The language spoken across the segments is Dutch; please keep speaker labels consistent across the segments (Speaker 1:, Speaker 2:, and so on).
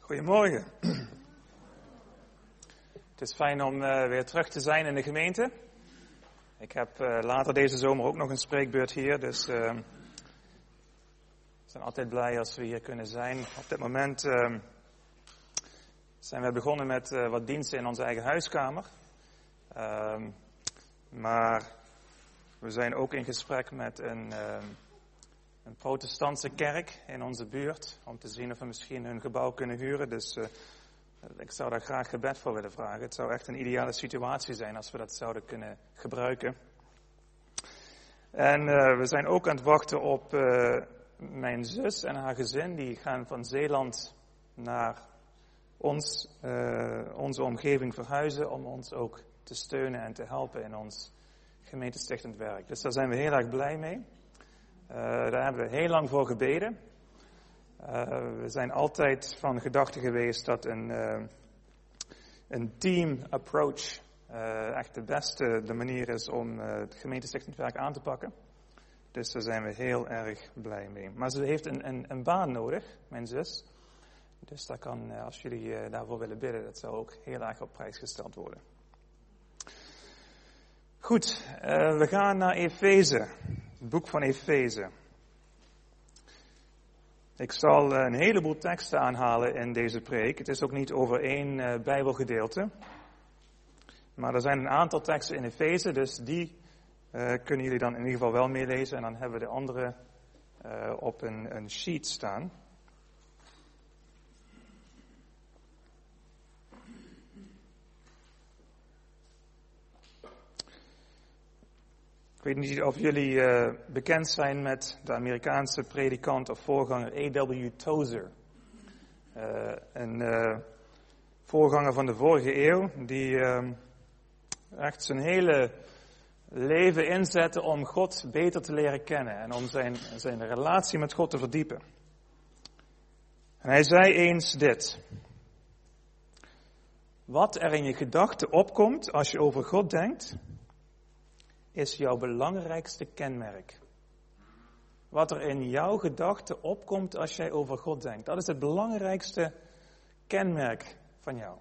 Speaker 1: Goedemorgen. Het is fijn om weer terug te zijn in de gemeente. Ik heb later deze zomer ook nog een spreekbeurt hier, dus we zijn altijd blij als we hier kunnen zijn. Op dit moment zijn we begonnen met wat diensten in onze eigen huiskamer. Maar we zijn ook in gesprek met een protestantse kerk in onze buurt, om te zien of we misschien hun gebouw kunnen huren. Dus ik zou daar graag gebed voor willen vragen. Het zou echt een ideale situatie zijn als we dat zouden kunnen gebruiken. En we zijn ook aan het wachten op mijn zus en haar gezin. Die gaan van Zeeland naar onze omgeving verhuizen om ons ook te steunen en te helpen in ons gemeentestichtend werk. Dus daar zijn we heel erg blij mee. Daar hebben we heel lang voor gebeden. We zijn altijd van gedachte geweest dat een team approach echt de manier is om het gemeentestichtend werk aan te pakken. Dus daar zijn we heel erg blij mee. Maar ze heeft een baan nodig, mijn zus. Dus dat kan, als jullie daarvoor willen bidden, dat zou ook heel erg op prijs gesteld worden. Goed, we gaan naar Efeze. Het boek van Efeze. Ik zal een heleboel teksten aanhalen in deze preek. Het is ook niet over één Bijbelgedeelte. Maar er zijn een aantal teksten in Efeze, dus die kunnen jullie dan in ieder geval wel meelezen. En dan hebben we de andere op een sheet staan. Ik weet niet of jullie bekend zijn met de Amerikaanse predikant of voorganger A.W. Tozer. Een voorganger van de vorige eeuw die echt zijn hele leven inzette om God beter te leren kennen en om zijn relatie met God te verdiepen. En hij zei eens dit: wat er in je gedachten opkomt als je over God denkt, is jouw belangrijkste kenmerk. Wat er in jouw gedachten opkomt als jij over God denkt, dat is het belangrijkste kenmerk van jou.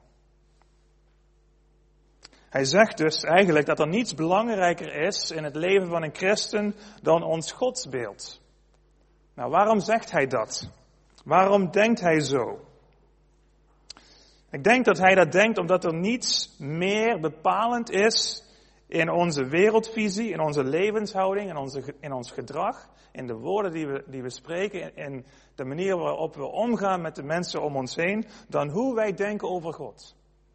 Speaker 1: Hij zegt dus eigenlijk dat er niets belangrijker is in het leven van een christen dan ons godsbeeld. Nou, waarom zegt hij dat? Waarom denkt hij zo? Ik denk dat hij dat denkt omdat er niets meer bepalend is in onze wereldvisie, in onze levenshouding, in ons gedrag, in de woorden die we spreken, in de manier waarop we omgaan met de mensen om ons heen, dan hoe wij denken over God.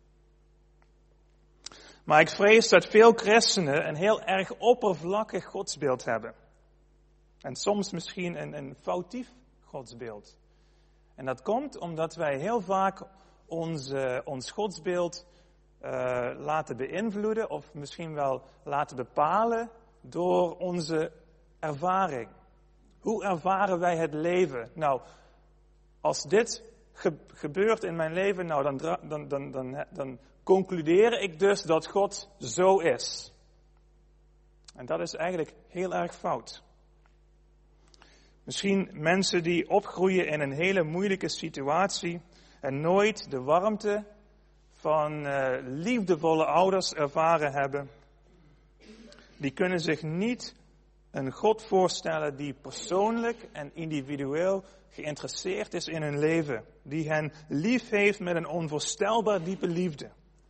Speaker 1: Maar ik vrees dat veel christenen een heel erg oppervlakkig godsbeeld hebben. En soms misschien een foutief godsbeeld. En dat komt omdat wij heel vaak ons godsbeeld laten beïnvloeden of misschien wel laten bepalen door onze ervaring. Hoe ervaren wij het leven? Nou, als dit gebeurt in mijn leven, nou dan concludeer ik dus dat God zo is. En dat is eigenlijk heel erg fout. Misschien mensen die opgroeien in een hele moeilijke situatie en nooit de warmte van liefdevolle ouders ervaren hebben, die kunnen zich niet een God voorstellen die persoonlijk en individueel geïnteresseerd is in hun leven, die hen lief heeft met een onvoorstelbaar diepe liefde.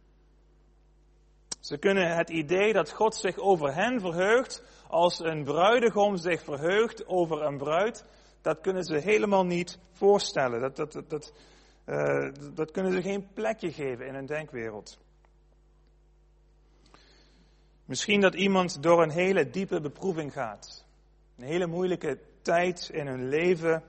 Speaker 1: Ze kunnen het idee dat God zich over hen verheugt, als een bruidegom zich verheugt over een bruid, dat kunnen ze helemaal niet voorstellen. Dat kunnen ze geen plekje geven in hun denkwereld. Misschien dat iemand door een hele diepe beproeving gaat. Een hele moeilijke tijd in hun leven.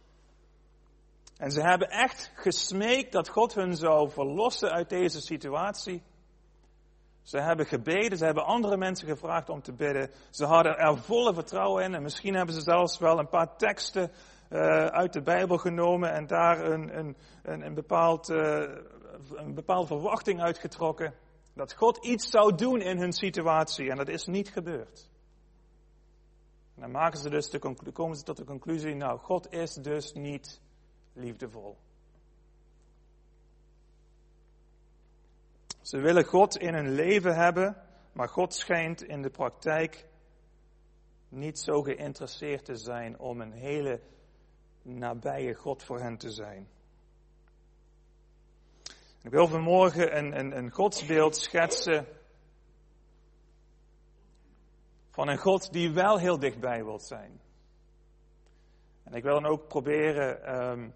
Speaker 1: En ze hebben echt gesmeekt dat God hun zou verlossen uit deze situatie. Ze hebben gebeden, ze hebben andere mensen gevraagd om te bidden. Ze hadden er volle vertrouwen in en misschien hebben ze zelfs wel een paar teksten uit de Bijbel genomen en daar een bepaalde verwachting uitgetrokken. Dat God iets zou doen in hun situatie en dat is niet gebeurd. En dan komen ze tot de conclusie, nou, God is dus niet liefdevol. Ze willen God in hun leven hebben, maar God schijnt in de praktijk niet zo geïnteresseerd te zijn om een hele nabije God voor hen te zijn. Ik wil vanmorgen een godsbeeld schetsen van een God die wel heel dichtbij wilt zijn. En ik wil dan ook proberen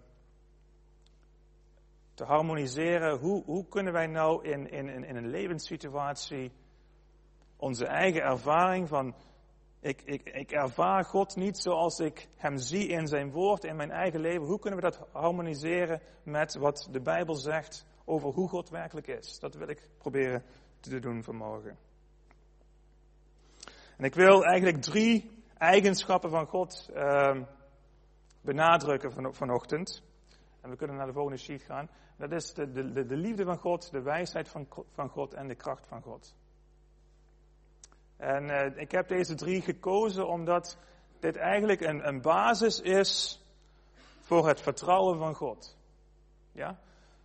Speaker 1: te harmoniseren. Hoe kunnen wij nou in een levenssituatie onze eigen ervaring van ik ervaar God niet zoals ik hem zie in zijn woord, in mijn eigen leven. Hoe kunnen we dat harmoniseren met wat de Bijbel zegt over hoe God werkelijk is? Dat wil ik proberen te doen vanmorgen. En ik wil eigenlijk 3 eigenschappen van God benadrukken vanochtend. En we kunnen naar de volgende sheet gaan. Dat is de liefde van God, de wijsheid van God en de kracht van God. En ik heb deze 3 gekozen omdat dit eigenlijk een basis is voor het vertrouwen van God. Ja?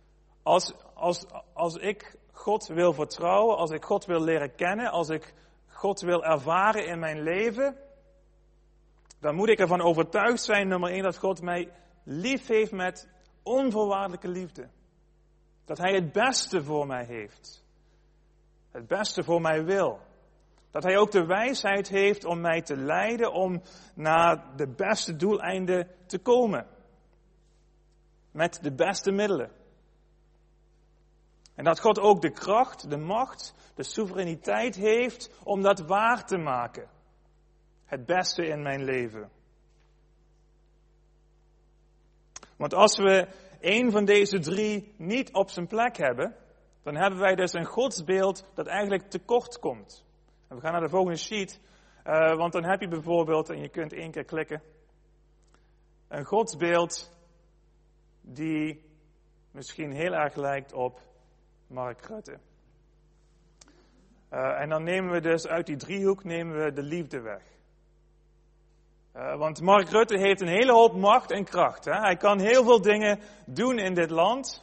Speaker 1: Als ik God wil vertrouwen, als ik God wil leren kennen, als ik God wil ervaren in mijn leven, dan moet ik ervan overtuigd zijn, nummer 1, dat God mij lief heeft met onvoorwaardelijke liefde. Dat Hij het beste voor mij heeft. Het beste voor mij wil. Dat Hij ook de wijsheid heeft om mij te leiden, om naar de beste doeleinden te komen. Met de beste middelen. En dat God ook de kracht, de macht, de soevereiniteit heeft om dat waar te maken. Het beste in mijn leven. Want als we één van deze 3 niet op zijn plek hebben, dan hebben wij dus een godsbeeld dat eigenlijk tekort komt. En we gaan naar de volgende sheet, want dan heb je bijvoorbeeld, en je kunt 1 keer klikken, een godsbeeld die misschien heel erg lijkt op Mark Rutte. En dan nemen we dus uit die driehoek de liefde weg. Want Mark Rutte heeft een hele hoop macht en kracht. Hè? Hij kan heel veel dingen doen in dit land.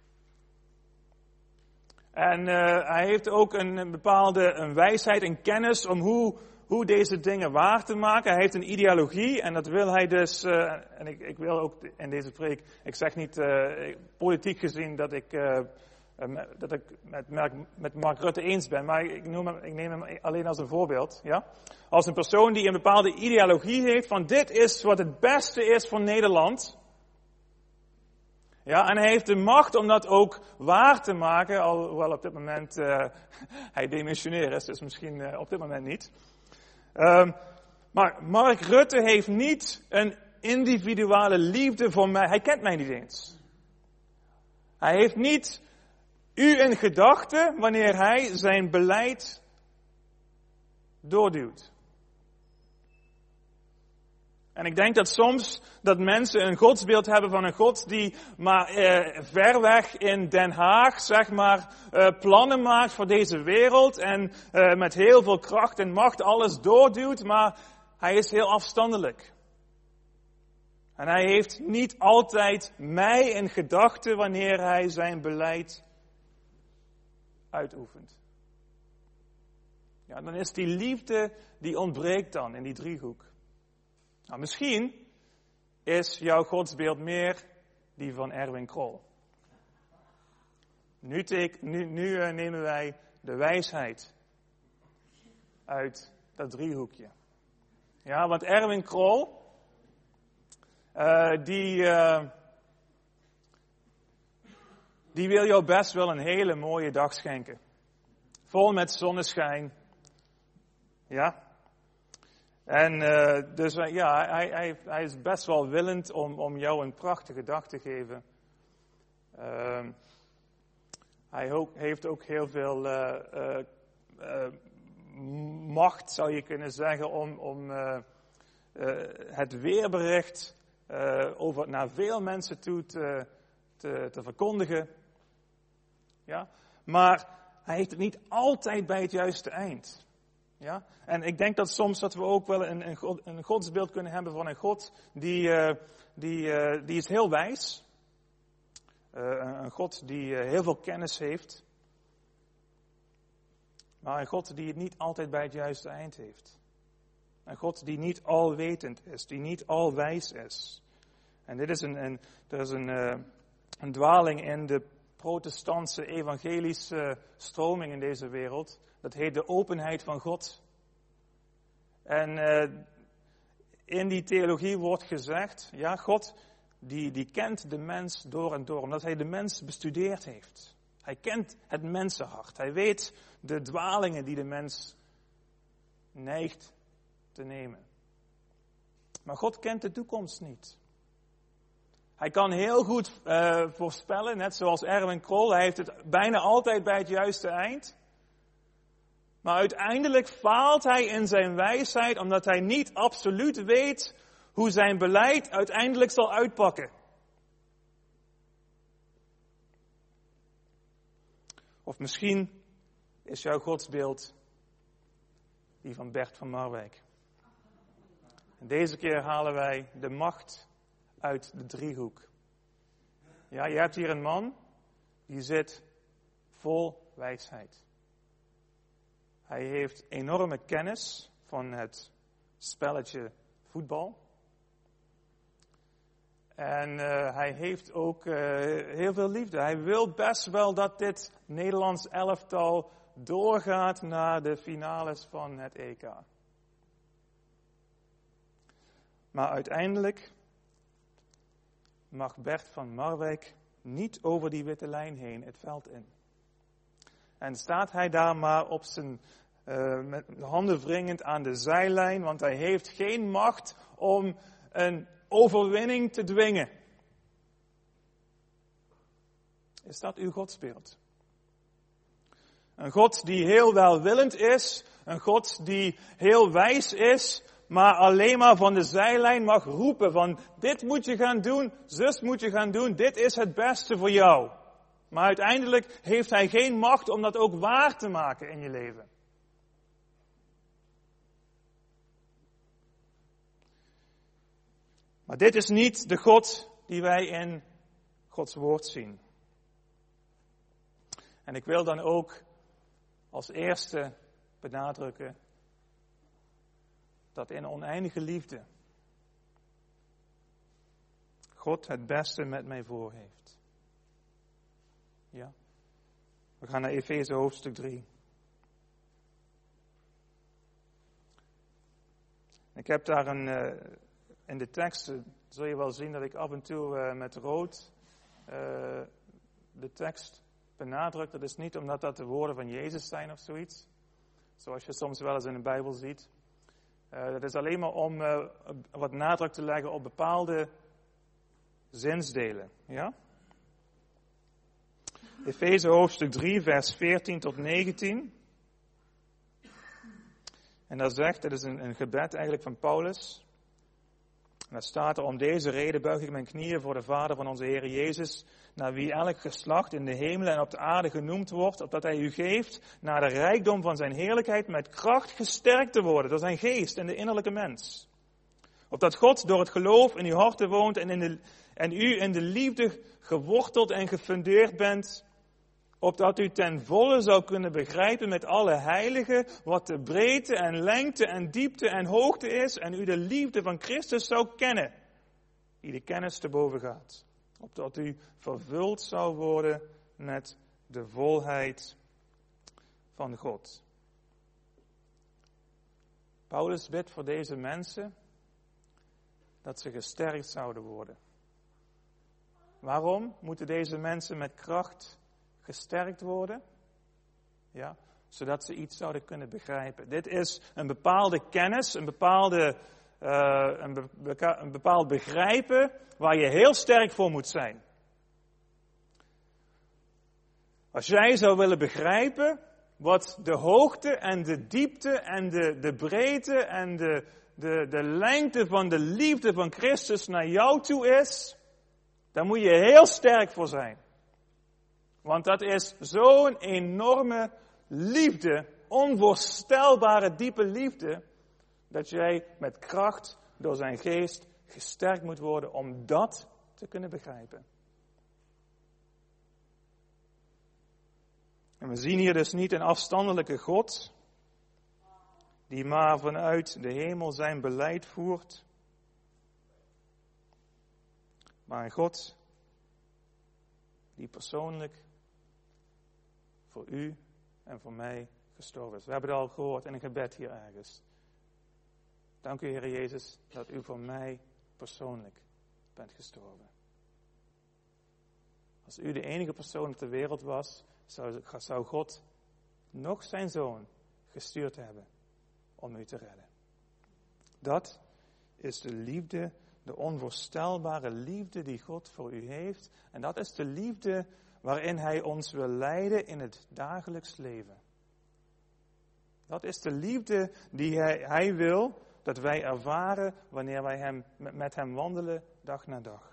Speaker 1: En hij heeft ook een bepaalde wijsheid en kennis om hoe deze dingen waar te maken. Hij heeft een ideologie en dat wil hij dus, en ik wil ook in deze preek, ik zeg niet politiek gezien dat ik met Mark Rutte eens ben, maar ik neem hem alleen als een voorbeeld. Ja? Als een persoon die een bepaalde ideologie heeft van dit is wat het beste is voor Nederland. Ja, en hij heeft de macht om dat ook waar te maken, alhoewel op dit moment hij demissionair is, dus misschien op dit moment niet. Maar Mark Rutte heeft niet een individuele liefde voor mij. Hij kent mij niet eens. Hij heeft niet u in gedachten wanneer hij zijn beleid doorduwt. En ik denk dat soms dat mensen een godsbeeld hebben van een God die maar ver weg in Den Haag, zeg maar, plannen maakt voor deze wereld en met heel veel kracht en macht alles doorduwt, maar hij is heel afstandelijk. En hij heeft niet altijd mij in gedachten wanneer hij zijn beleid uitoefent. Ja, dan is die liefde, die ontbreekt dan in die driehoek. Nou, misschien is jouw godsbeeld meer die van Erwin Krol. Nu nemen wij de wijsheid uit dat driehoekje. Ja, want Erwin Krol, die wil jou best wel een hele mooie dag schenken. Vol met zonneschijn. Ja. En dus hij is best wel willend om jou een prachtige dag te geven. Hij heeft ook heel veel macht, zou je kunnen zeggen, om het weerbericht naar veel mensen toe te verkondigen. Ja? Maar hij heeft het niet altijd bij het juiste eind. Ja? En ik denk dat soms dat we ook wel een godsbeeld kunnen hebben van een God die is heel wijs. Een God die heel veel kennis heeft. Maar een God die het niet altijd bij het juiste eind heeft. Een God die niet alwetend is, die niet alwijs is. En dit is er is een dwaling in de protestantse evangelische stroming in deze wereld. Dat heet de openheid van God. En in die theologie wordt gezegd, ja, God die kent de mens door en door, omdat hij de mens bestudeerd heeft. Hij kent het mensenhart. Hij weet de dwalingen die de mens neigt te nemen. Maar God kent de toekomst niet. Hij kan heel goed voorspellen, net zoals Erwin Krol. Hij heeft het bijna altijd bij het juiste eind. Maar uiteindelijk faalt hij in zijn wijsheid, omdat hij niet absoluut weet hoe zijn beleid uiteindelijk zal uitpakken. Of misschien is jouw godsbeeld die van Bert van Marwijk. En deze keer halen wij de macht uit de driehoek. Ja, je hebt hier een man die zit vol wijsheid. Hij heeft enorme kennis van het spelletje voetbal. En hij heeft ook heel veel liefde. Hij wil best wel dat dit Nederlands elftal doorgaat naar de finales van het EK. Maar uiteindelijk mag Bert van Marwijk niet over die witte lijn heen het veld in. En staat hij daar maar op zijn met handen wringend aan de zijlijn, want hij heeft geen macht om een overwinning te dwingen. Is dat uw godsbeeld? Een God die heel welwillend is, een God die heel wijs is, maar alleen maar van de zijlijn mag roepen van dit moet je gaan doen, zus moet je gaan doen, dit is het beste voor jou. Maar uiteindelijk heeft hij geen macht om dat ook waar te maken in je leven. Maar dit is niet de God die wij in Gods woord zien. En ik wil dan ook als eerste benadrukken dat in oneindige liefde God het beste met mij voor heeft. Ja. We gaan naar Efeze hoofdstuk 3. Ik heb daar in de tekst, zul je wel zien dat ik af en toe met rood de tekst benadruk. Dat is niet omdat dat de woorden van Jezus zijn of zoiets. Zoals je soms wel eens in de Bijbel ziet. Dat is alleen maar om wat nadruk te leggen op bepaalde zinsdelen. Ja? Efeze hoofdstuk 3, vers 14 tot 19. En dat zegt, dat is een gebed eigenlijk van Paulus. En daar staat er, om deze reden buig ik mijn knieën voor de Vader van onze Heer Jezus, naar wie elk geslacht in de hemelen en op de aarde genoemd wordt, opdat hij u geeft, naar de rijkdom van zijn heerlijkheid, met kracht gesterkt te worden door zijn geest en de innerlijke mens. Opdat God door het geloof in uw harten woont en u in de liefde geworteld en gefundeerd bent, opdat u ten volle zou kunnen begrijpen met alle heiligen wat de breedte en lengte en diepte en hoogte is en u de liefde van Christus zou kennen, die de kennis te boven gaat. Opdat u vervuld zou worden met de volheid van God. Paulus bidt voor deze mensen dat ze gesterkt zouden worden. Waarom moeten deze mensen met kracht gesterkt worden? Ja, zodat ze iets zouden kunnen begrijpen. Dit is een bepaalde kennis, een bepaald begrijpen waar je heel sterk voor moet zijn. Als jij zou willen begrijpen wat de hoogte en de diepte en de breedte en de lengte van de liefde van Christus naar jou toe is, daar moet je heel sterk voor zijn. Want dat is zo'n enorme liefde, onvoorstelbare diepe liefde, dat jij met kracht door zijn geest gesterkt moet worden om dat te kunnen begrijpen. En En we zien hier dus niet een afstandelijke God, die maar vanuit de hemel zijn beleid voert, maar een God die persoonlijk voor u en voor mij gestorven is. We hebben het al gehoord in een gebed hier ergens. Dank u, Heer Jezus, dat u voor mij persoonlijk bent gestorven. Als u de enige persoon op de wereld was, zou God nog zijn zoon gestuurd hebben om u te redden. Dat is de liefde, de onvoorstelbare liefde die God voor u heeft. En dat is de liefde waarin hij ons wil leiden in het dagelijks leven. Dat is de liefde die hij wil dat wij ervaren wanneer wij met hem wandelen dag na dag.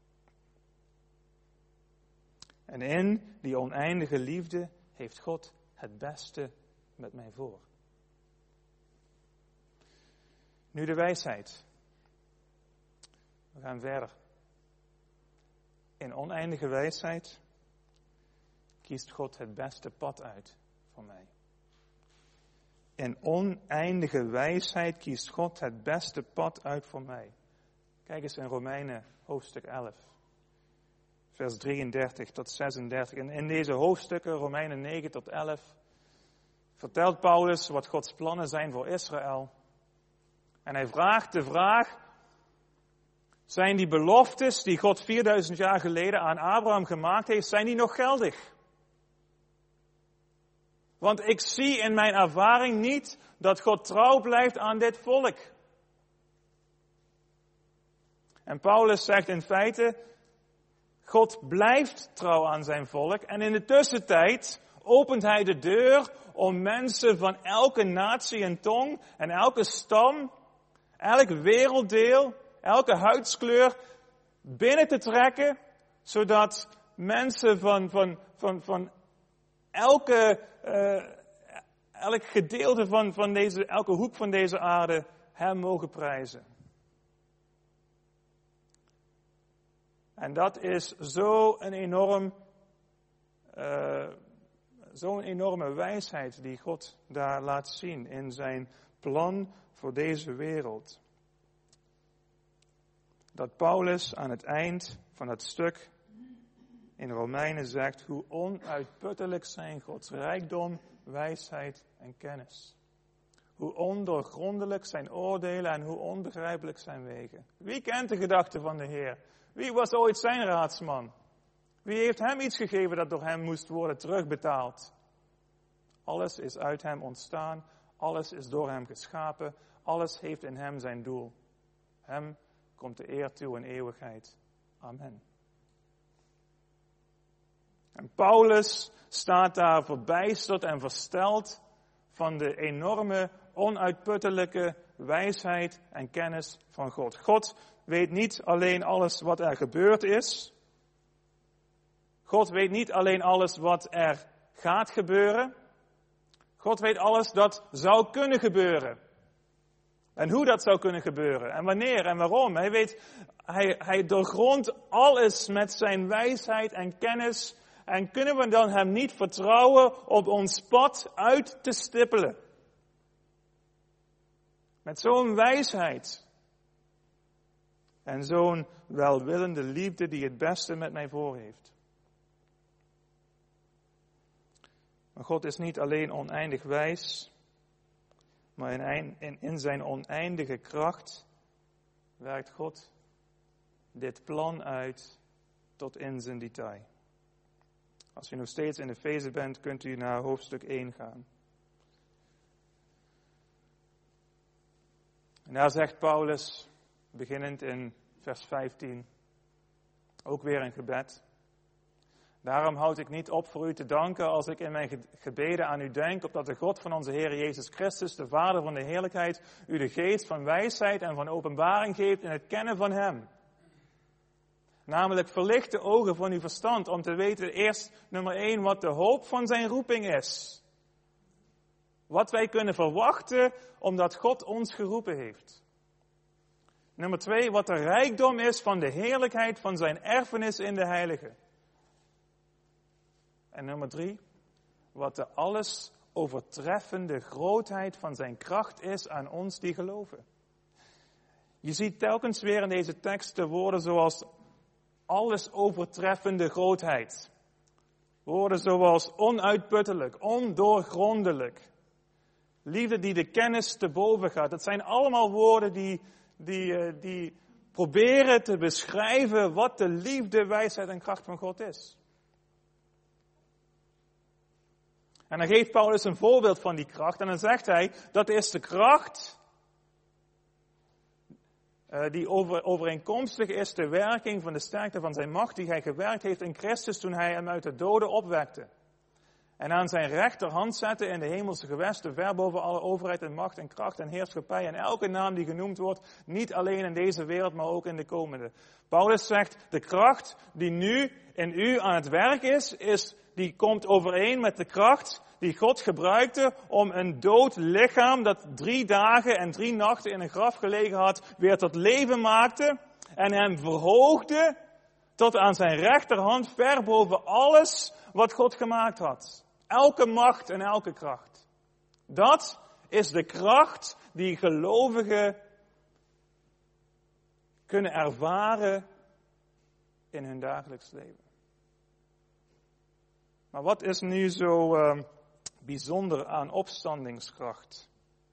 Speaker 1: En in die oneindige liefde heeft God het beste met mij voor. Nu de wijsheid. We gaan verder. In oneindige wijsheid kiest God het beste pad uit voor mij. In oneindige wijsheid kiest God het beste pad uit voor mij. Kijk eens in Romeinen hoofdstuk 11. Vers 33 tot 36. En in deze hoofdstukken, Romeinen 9 tot 11, vertelt Paulus wat Gods plannen zijn voor Israël. En hij vraagt de vraag, zijn die beloftes die God 4000 jaar geleden aan Abraham gemaakt heeft, zijn die nog geldig? Want ik zie in mijn ervaring niet dat God trouw blijft aan dit volk. En Paulus zegt in feite, God blijft trouw aan zijn volk. En in de tussentijd opent hij de deur om mensen van elke natie en tong en elke stam, elk werelddeel, elke huidskleur binnen te trekken, zodat mensen van elk gedeelte van elke hoek van deze aarde hem mogen prijzen. En dat is zo'n enorme wijsheid die God daar laat zien in zijn plan voor deze wereld. Dat Paulus aan het eind van het stuk in Romeinen zegt hoe onuitputtelijk zijn Gods rijkdom, wijsheid en kennis. Hoe ondoorgrondelijk zijn oordelen en hoe onbegrijpelijk zijn wegen. Wie kent de gedachten van de Heer? Wie was ooit zijn raadsman? Wie heeft hem iets gegeven dat door hem moest worden terugbetaald? Alles is uit hem ontstaan, alles is door hem geschapen, alles heeft in hem zijn doel. Hem komt de eer toe in eeuwigheid. Amen. En Paulus staat daar verbijsterd en versteld van de enorme, onuitputtelijke wijsheid en kennis van God. God weet niet alleen alles wat er gebeurd is. God weet niet alleen alles wat er gaat gebeuren. God weet alles dat zou kunnen gebeuren. En hoe dat zou kunnen gebeuren. En wanneer en waarom. Hij doorgrondt alles met zijn wijsheid en kennis. En kunnen we dan hem niet vertrouwen op ons pad uit te stippelen? Met zo'n wijsheid. En zo'n welwillende liefde die het beste met mij voor heeft. Maar God is niet alleen oneindig wijs, maar in zijn oneindige kracht werkt God dit plan uit tot in zijn detail. Als u nog steeds in Efeze bent, kunt u naar hoofdstuk 1 gaan. En daar zegt Paulus, beginnend in vers 15, ook weer een gebed. Daarom houd ik niet op voor u te danken als ik in mijn gebeden aan u denk, opdat de God van onze Heer Jezus Christus, de Vader van de heerlijkheid, u de geest van wijsheid en van openbaring geeft in het kennen van hem. Namelijk verlicht de ogen van uw verstand om te weten eerst, nummer 1, wat de hoop van zijn roeping is. Wat wij kunnen verwachten omdat God ons geroepen heeft. Nummer 2, wat de rijkdom is van de heerlijkheid van zijn erfenis in de heiligen. En nummer 3, wat de alles overtreffende grootheid van zijn kracht is aan ons die geloven. Je ziet telkens weer in deze tekst de woorden zoals alles overtreffende grootheid. Woorden zoals onuitputtelijk, ondoorgrondelijk. Liefde die de kennis te boven gaat. Dat zijn allemaal woorden die proberen te beschrijven wat de liefde, wijsheid en kracht van God is. En dan geeft Paulus een voorbeeld van die kracht. En dan zegt hij, dat is de kracht die overeenkomstig is de werking van de sterkte van zijn macht die hij gewerkt heeft in Christus toen hij hem uit de doden opwekte. En aan zijn rechterhand zette in de hemelse gewesten, ver boven alle overheid en macht en kracht en heerschappij en elke naam die genoemd wordt, niet alleen in deze wereld, maar ook in de komende. Paulus zegt, de kracht die nu in u aan het werk is, die komt overeen met de kracht die God gebruikte om een dood lichaam dat 3 dagen en 3 nachten in een graf gelegen had, weer tot leven maakte en hem verhoogde tot aan zijn rechterhand ver boven alles wat God gemaakt had. Elke macht en elke kracht. Dat is de kracht die gelovigen kunnen ervaren in hun dagelijks leven. Maar wat is nu zo bijzonder aan opstandingskracht?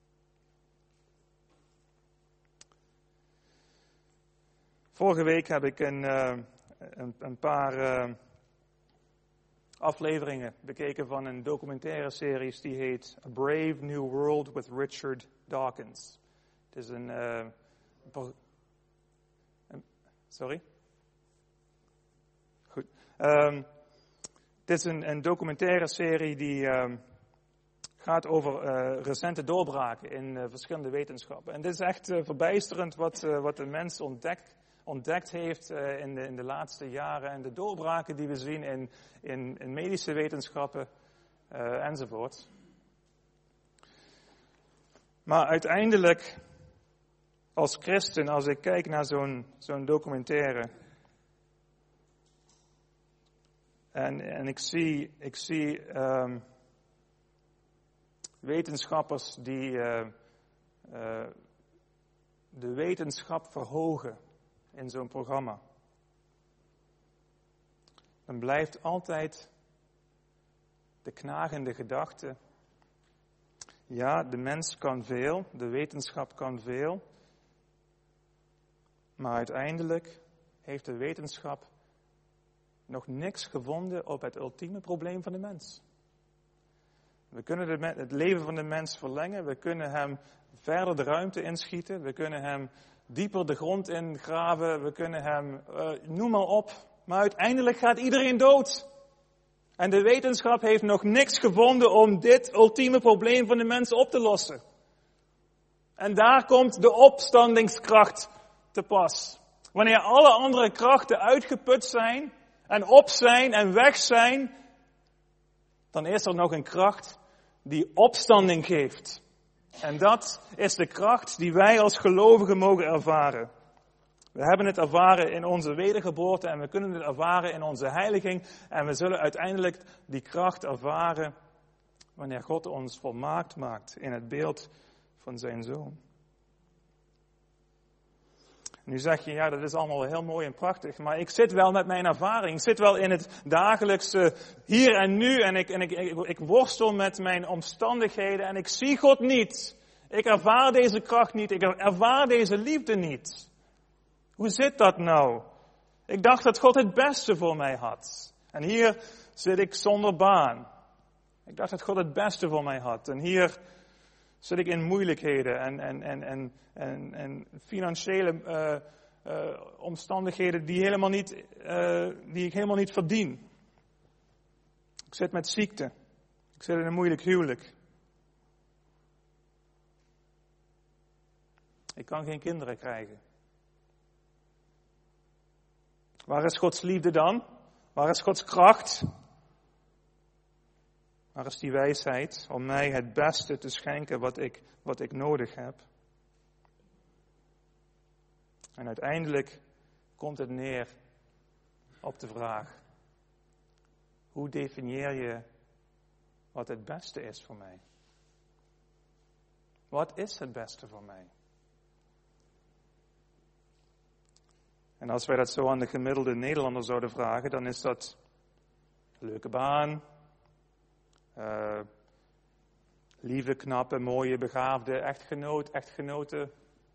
Speaker 1: Vorige week heb ik een paar afleveringen bekeken van een documentaire serie die heet A Brave New World with Richard Dawkins. Het is sorry? Goed. Dit is een documentaire serie die gaat over recente doorbraken in verschillende wetenschappen. En dit is echt verbijsterend wat de mens ontdekt heeft in de laatste jaren. En de doorbraken die we zien in medische wetenschappen enzovoort. Maar uiteindelijk, als christen, als ik kijk naar zo'n documentaire en ik zie wetenschappers die de wetenschap verhogen in zo'n programma, dan blijft altijd de knagende gedachte: ja, de mens kan veel, de wetenschap kan veel, maar uiteindelijk heeft de wetenschap nog niks gevonden op het ultieme probleem van de mens. We kunnen het leven van de mens verlengen, we kunnen hem verder de ruimte inschieten, we kunnen hem dieper de grond ingraven, we kunnen hem, noem maar op. Maar uiteindelijk gaat iedereen dood. En de wetenschap heeft nog niks gevonden om dit ultieme probleem van de mens op te lossen. En daar komt de opstandingskracht te pas. Wanneer alle andere krachten uitgeput zijn en op zijn en weg zijn, dan is er nog een kracht die opstanding geeft. En dat is de kracht die wij als gelovigen mogen ervaren. We hebben het ervaren in onze wedergeboorte en we kunnen het ervaren in onze heiliging. En we zullen uiteindelijk die kracht ervaren wanneer God ons volmaakt maakt in het beeld van zijn Zoon. Nu zeg je, ja, dat is allemaal heel mooi en prachtig, maar ik zit wel met mijn ervaring. Ik zit wel in het dagelijkse hier en nu en ik worstel met mijn omstandigheden en ik zie God niet. Ik ervaar deze kracht niet, ik ervaar deze liefde niet. Hoe zit dat nou? Ik dacht dat God het beste voor mij had. En hier zit ik zonder baan. Ik dacht dat God het beste voor mij had. En hier zit ik in moeilijkheden en financiële omstandigheden die ik helemaal niet verdien. Ik zit met ziekte. Ik zit in een moeilijk huwelijk. Ik kan geen kinderen krijgen. Waar is Gods liefde dan? Waar is Gods kracht? Waar is die wijsheid om mij het beste te schenken wat ik nodig heb? En uiteindelijk komt het neer op de vraag: hoe definieer je wat het beste is voor mij. Wat is het beste voor mij? En als wij dat zo aan de gemiddelde Nederlander zouden vragen, dan is dat een leuke baan, lieve, knappe, mooie, begaafde echtgenote,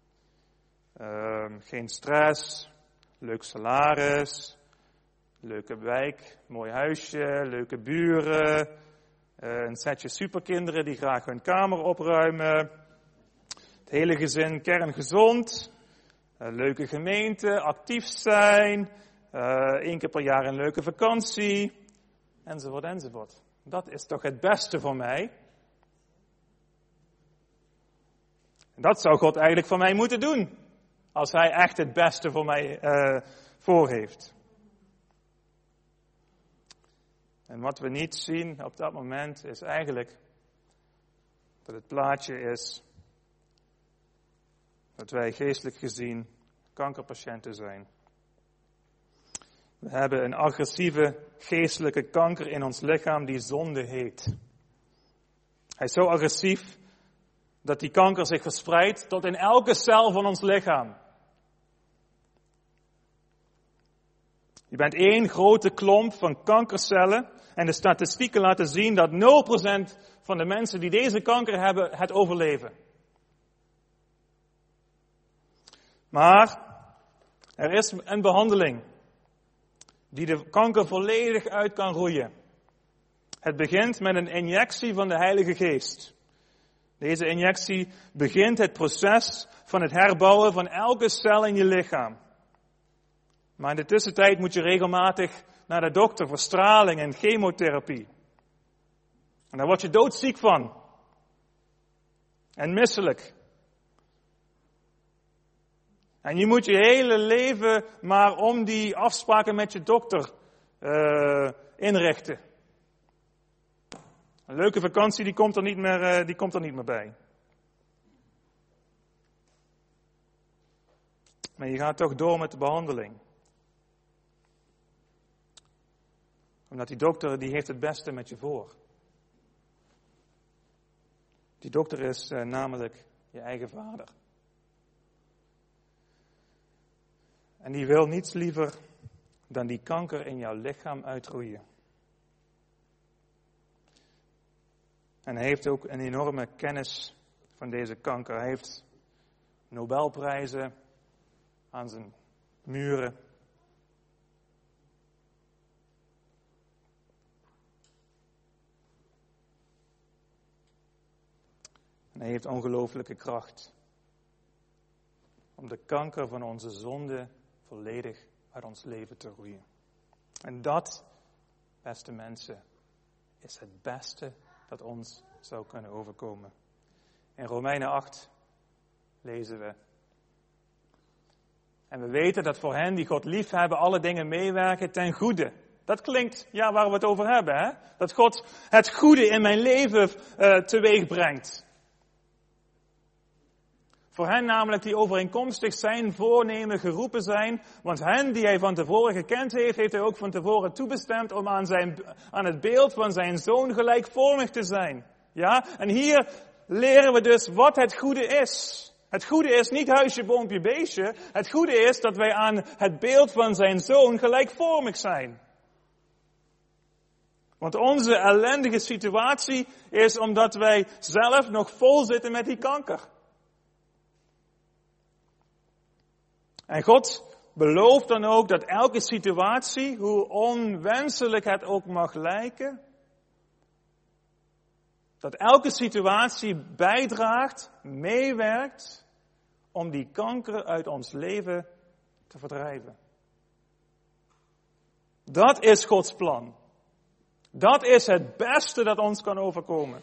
Speaker 1: geen stress, leuk salaris, leuke wijk, mooi huisje, leuke buren, een setje superkinderen die graag hun kamer opruimen, het hele gezin kerngezond, leuke gemeente, actief zijn, 1 keer per jaar een leuke vakantie, enzovoort, enzovoort. Dat is toch het beste voor mij? En dat zou God eigenlijk voor mij moeten doen, als Hij echt het beste voor mij voor heeft. En wat we niet zien op dat moment is eigenlijk dat het plaatje is dat wij geestelijk gezien kankerpatiënten zijn. We hebben een agressieve geestelijke kanker in ons lichaam die zonde heet. Hij is zo agressief dat die kanker zich verspreidt tot in elke cel van ons lichaam. Je bent 1 grote klomp van kankercellen en de statistieken laten zien dat 0% van de mensen die deze kanker hebben het overleven. Maar er is een behandeling die de kanker volledig uit kan roeien. Het begint met een injectie van de Heilige Geest. Deze injectie begint het proces van het herbouwen van elke cel in je lichaam. Maar in de tussentijd moet je regelmatig naar de dokter voor straling en chemotherapie. En daar word je doodziek van. En misselijk. En je moet je hele leven maar om die afspraken met je dokter inrichten. Een leuke vakantie die komt er niet meer bij. Maar je gaat toch door met de behandeling. Omdat die dokter die heeft het beste met je voor. Die dokter is namelijk je eigen vader. En die wil niets liever dan die kanker in jouw lichaam uitroeien. En hij heeft ook een enorme kennis van deze kanker. Hij heeft Nobelprijzen aan zijn muren. En hij heeft ongelooflijke kracht om de kanker van onze zonde volledig uit ons leven te roeien. En dat, beste mensen, is het beste dat ons zou kunnen overkomen. In Romeinen 8 lezen we. En we weten dat voor hen die God lief hebben, alle dingen meewerken ten goede. Dat klinkt, ja, waar we het over hebben, hè? Dat God het goede in mijn leven teweeg brengt. Voor hen namelijk die overeenkomstig zijn voornemen geroepen zijn, want hen die hij van tevoren gekend heeft, heeft hij ook van tevoren toebestemd om aan het beeld van zijn zoon gelijkvormig te zijn. Ja, en hier leren we dus wat het goede is. Het goede is niet huisje, boompje, beestje. Het goede is dat wij aan het beeld van zijn zoon gelijkvormig zijn. Want onze ellendige situatie is omdat wij zelf nog vol zitten met die kanker. En God belooft dan ook dat elke situatie, hoe onwenselijk het ook mag lijken, dat elke situatie bijdraagt, meewerkt om die kanker uit ons leven te verdrijven. Dat is Gods plan. Dat is het beste dat ons kan overkomen.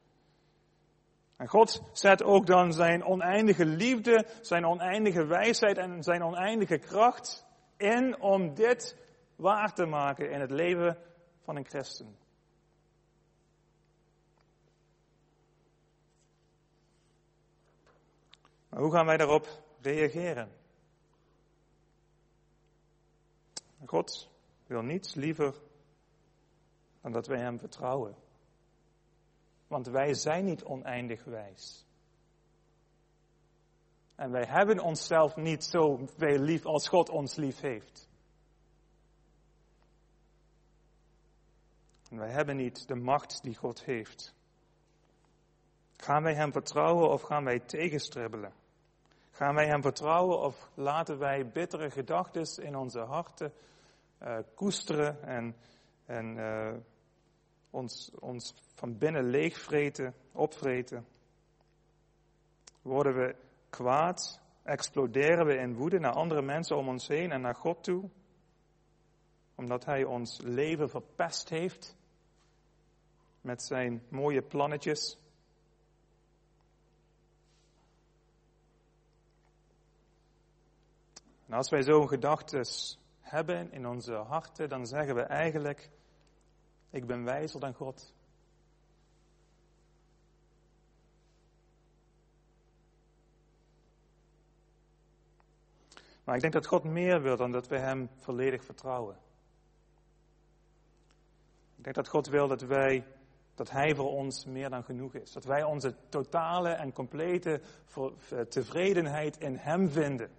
Speaker 1: En God zet ook dan zijn oneindige liefde, zijn oneindige wijsheid en zijn oneindige kracht in om dit waar te maken in het leven van een christen. Maar hoe gaan wij daarop reageren? God wil niets liever dan dat wij hem vertrouwen. Want wij zijn niet oneindig wijs. En wij hebben onszelf niet zo veel lief als God ons lief heeft. En wij hebben niet de macht die God heeft. Gaan wij hem vertrouwen of gaan wij tegenstribbelen? Gaan wij hem vertrouwen of laten wij bittere gedachten in onze harten koesteren en ons van binnen leegvreten, opvreten? Worden we kwaad? Exploderen we in woede naar andere mensen om ons heen en naar God toe? Omdat hij ons leven verpest heeft met zijn mooie plannetjes. En als wij zo'n gedachten hebben in onze harten, dan zeggen we eigenlijk, ik ben wijzer dan God. Maar ik denk dat God meer wil dan dat we hem volledig vertrouwen. Ik denk dat God wil dat hij voor ons meer dan genoeg is. Dat wij onze totale en complete tevredenheid in hem vinden.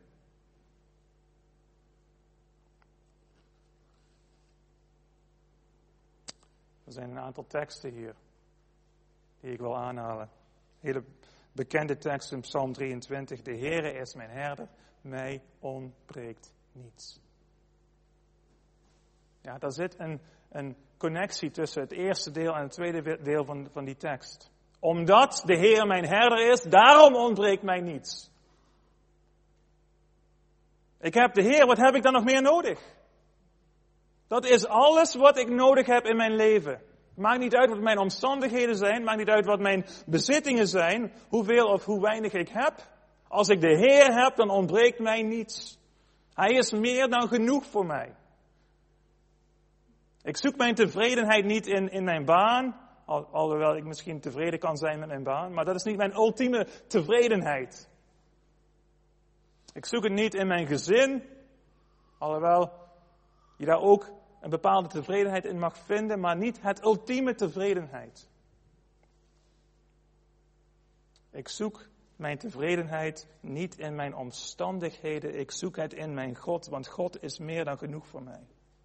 Speaker 1: Er zijn een aantal teksten hier die ik wil aanhalen. Hele bekende tekst in Psalm 23. De Heere is mijn herder, mij ontbreekt niets. Ja, daar zit een connectie tussen het eerste deel en het tweede deel van die tekst. Omdat de Heer mijn herder is, daarom ontbreekt mij niets. Ik heb de Heer, wat heb ik dan nog meer nodig? Dat is alles wat ik nodig heb in mijn leven. Maakt niet uit wat mijn omstandigheden zijn, maakt niet uit wat mijn bezittingen zijn, hoeveel of hoe weinig ik heb. Als ik de Heer heb, dan ontbreekt mij niets. Hij is meer dan genoeg voor mij. Ik zoek mijn tevredenheid niet in mijn baan, alhoewel ik misschien tevreden kan zijn met mijn baan, maar dat is niet mijn ultieme tevredenheid. Ik zoek het niet in mijn gezin, alhoewel je daar ook een bepaalde tevredenheid in mag vinden, maar niet het ultieme tevredenheid. Ik zoek mijn tevredenheid niet in mijn omstandigheden, ik zoek het in mijn God, want God is meer dan genoeg voor mij.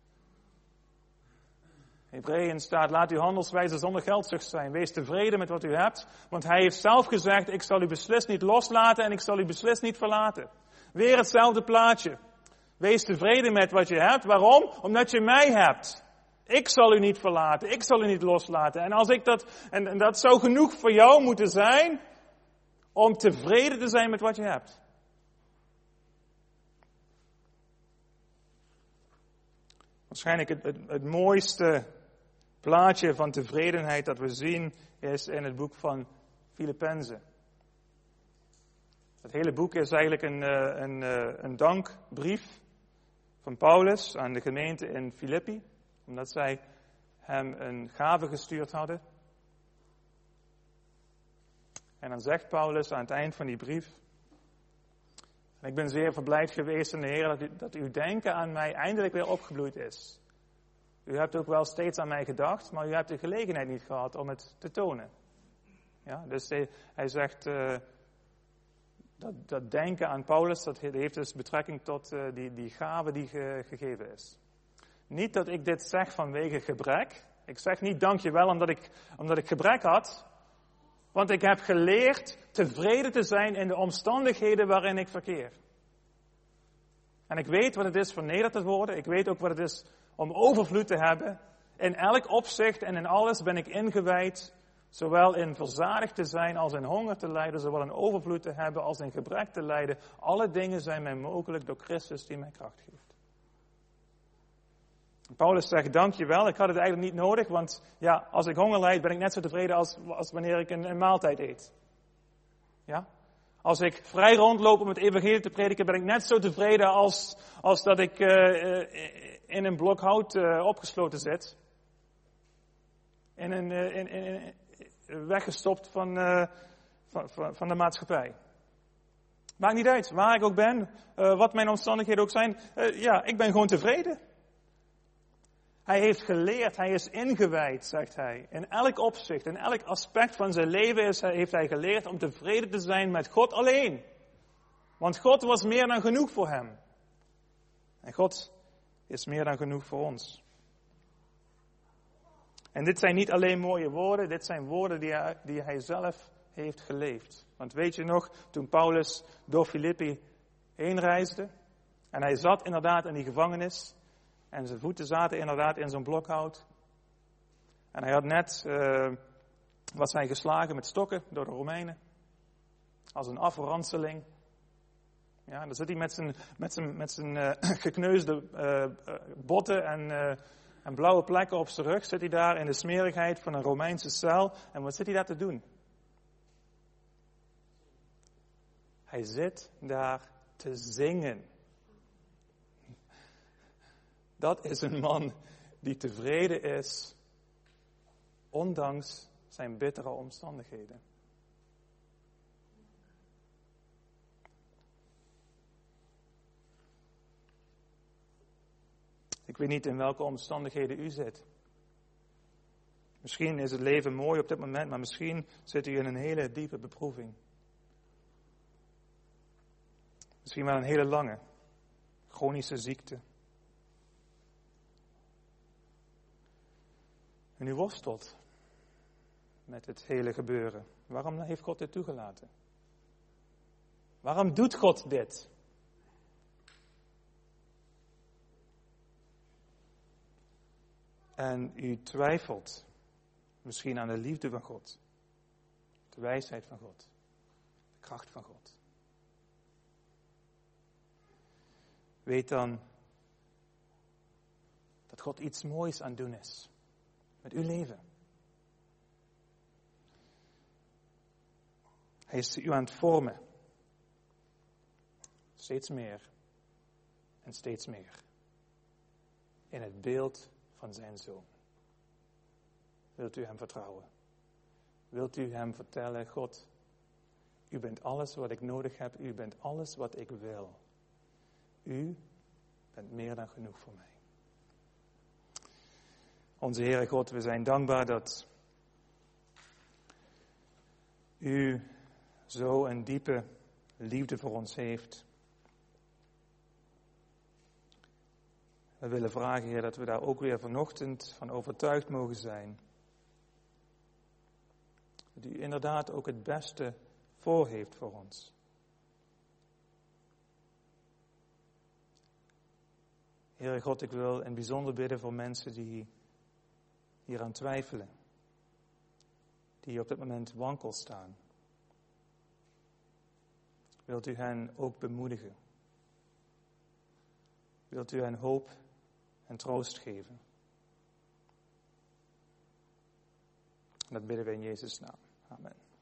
Speaker 1: Hebreeën staat, laat uw handelswijze zonder geldzucht zijn. Wees tevreden met wat u hebt, want hij heeft zelf gezegd, ik zal u beslist niet loslaten en ik zal u beslist niet verlaten. Weer hetzelfde plaatje. Wees tevreden met wat je hebt. Waarom? Omdat je mij hebt. Ik zal u niet verlaten. Ik zal u niet loslaten. En als ik en dat zou genoeg voor jou moeten zijn om tevreden te zijn met wat je hebt. Waarschijnlijk het mooiste plaatje van tevredenheid dat we zien is in het boek van Filippenzen. Het hele boek is eigenlijk een dankbrief van Paulus aan de gemeente in Filippi, omdat zij hem een gave gestuurd hadden. En dan zegt Paulus aan het eind van die brief, en ik ben zeer verblijd geweest in de Heer dat uw denken aan mij eindelijk weer opgebloeid is. U hebt ook wel steeds aan mij gedacht, maar u hebt de gelegenheid niet gehad om het te tonen. Ja, dus hij zegt, dat denken aan Paulus, dat heeft dus betrekking tot die gave die gegeven is. Niet dat ik dit zeg vanwege gebrek. Ik zeg niet dankjewel omdat ik gebrek had. Want ik heb geleerd tevreden te zijn in de omstandigheden waarin ik verkeer. En ik weet wat het is vernederd te worden. Ik weet ook wat het is om overvloed te hebben. In elk opzicht en in alles ben ik ingewijd. Zowel in verzadigd te zijn als in honger te lijden. Zowel in overvloed te hebben als in gebrek te lijden. Alle dingen zijn mij mogelijk door Christus die mij kracht geeft. Paulus zegt, dankjewel, ik had het eigenlijk niet nodig. Want ja, als ik honger lijd ben ik net zo tevreden als wanneer ik een maaltijd eet. Ja? Als ik vrij rondloop om het evangelie te prediken ben ik net zo tevreden als dat ik in een blok hout opgesloten zit. Weggestopt van de maatschappij. Maakt niet uit waar ik ook ben, wat mijn omstandigheden ook zijn. Ik ben gewoon tevreden. Hij heeft geleerd, hij is ingewijd, zegt hij. In elk opzicht, in elk aspect van zijn leven heeft hij geleerd om tevreden te zijn met God alleen. Want God was meer dan genoeg voor hem. En God is meer dan genoeg voor ons. En dit zijn niet alleen mooie woorden, dit zijn woorden die hij zelf heeft geleefd. Want weet je nog, toen Paulus door Filippi heen reisde, en hij zat inderdaad in die gevangenis, en zijn voeten zaten inderdaad in zo'n blokhout. En hij had net, was hij geslagen met stokken door de Romeinen, als een afranseling. Ja, dan zit hij met zijn gekneusde botten en blauwe plekken op zijn rug. Zit hij daar in de smerigheid van een Romeinse cel. En wat zit hij daar te doen? Hij zit daar te zingen. Dat is een man die tevreden is, ondanks zijn bittere omstandigheden. Ik weet niet in welke omstandigheden u zit. Misschien is het leven mooi op dit moment, maar misschien zit u in een hele diepe beproeving. Misschien wel een hele lange, chronische ziekte. En u worstelt met het hele gebeuren. Waarom heeft God dit toegelaten? Waarom doet God dit? En u twijfelt misschien aan de liefde van God, de wijsheid van God, de kracht van God. Weet dan dat God iets moois aan het doen is met uw leven. Hij is u aan het vormen. Steeds meer en steeds meer. In het beeld van zijn Zoon. Wilt u hem vertrouwen? Wilt u hem vertellen, God, u bent alles wat ik nodig heb, u bent alles wat ik wil. U bent meer dan genoeg voor mij. Onze Heere God, we zijn dankbaar dat u zo een diepe liefde voor ons heeft. We willen vragen, Heer, dat we daar ook weer vanochtend van overtuigd mogen zijn. Dat u inderdaad ook het beste voor heeft voor ons. Heere God, ik wil in bijzonder bidden voor mensen die hieraan twijfelen. Die op dit moment wankel staan. Wilt u hen ook bemoedigen? Wilt u hen hoop en troost geven? En dat bidden we in Jezus' naam. Amen.